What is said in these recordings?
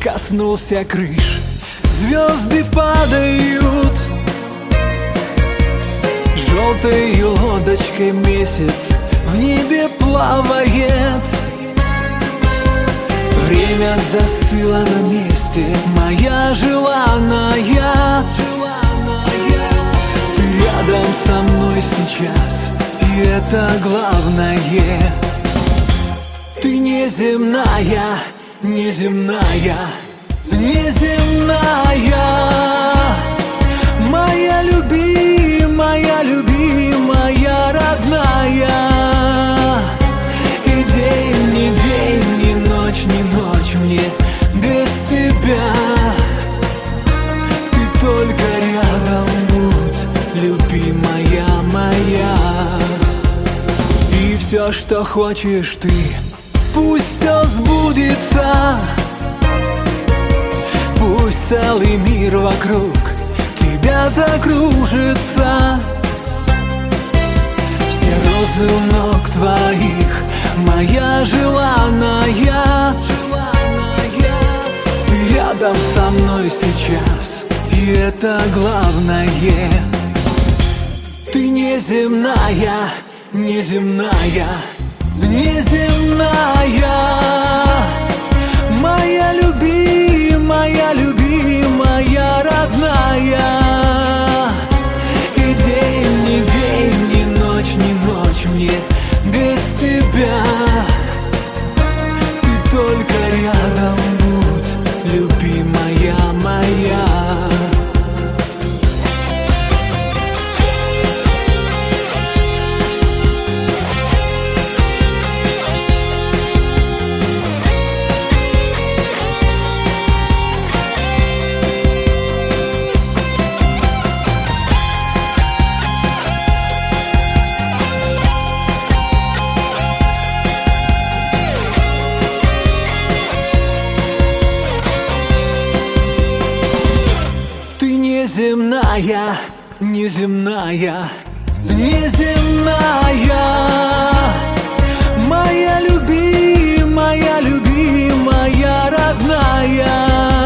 коснулся крыш. Звезды падают, желтой лодочкой месяц в небе плавает. Время застыло на месте, моя желанная. Ты рядом со мной сейчас, и это главное. Ты неземная, неземная, неземная. Моя любимая, любимая, родная. И день, ни день, ни ночь, ни ночь мне без тебя. Ты только рядом будь, любимая моя. И все, что хочешь ты, пусть все сбудется. Пусть целый мир вокруг тебя закружится. Все розы у ног твоих, моя желанная. Ты рядом со мной сейчас, и это главное. Ты неземная, неземная, неземная. Моя любимая, любимая, родная. И день, ни день, ни ночь, ни ночь мне без тебя. Ты только рядом будь, любимая моя. Неземная, неземная, неземная. Моя любимая, любимая, родная.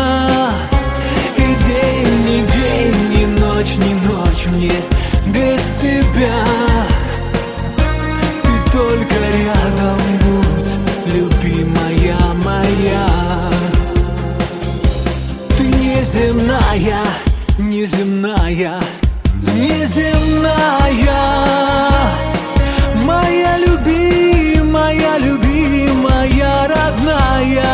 И день, ни день, ни ночь, ни ночь мне без тебя. Ты только рядом будь, любимая моя. Ты неземная, неземная, неземная. Моя любимая, любимая, родная.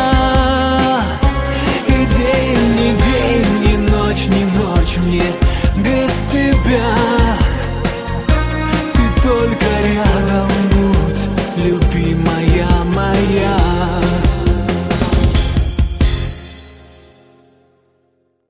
И день, ни день, ни ночь, ни ночь мне без тебя.